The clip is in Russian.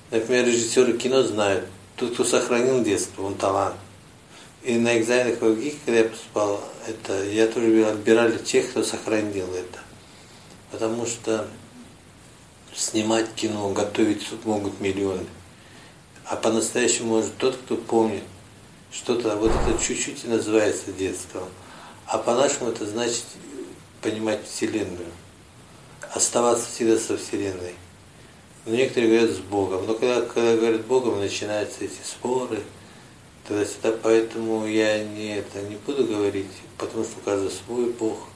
Например, режиссеры кино знают, тот, кто сохранил детство, он талант. И на экзаменах в ВГИК, когда я поступал, я тоже отбирали тех, кто сохранил это. Потому что снимать кино, готовить суд могут миллионы. А по-настоящему может тот, кто помнит что-то, вот это чуть-чуть и называется детством. А по-нашему это значит понимать Вселенную. Оставаться всегда со Вселенной. Но некоторые говорят с Богом. Но когда говорят Богом, начинаются эти споры. Тогда поэтому я не буду говорить, потому что у каждого свой Бог.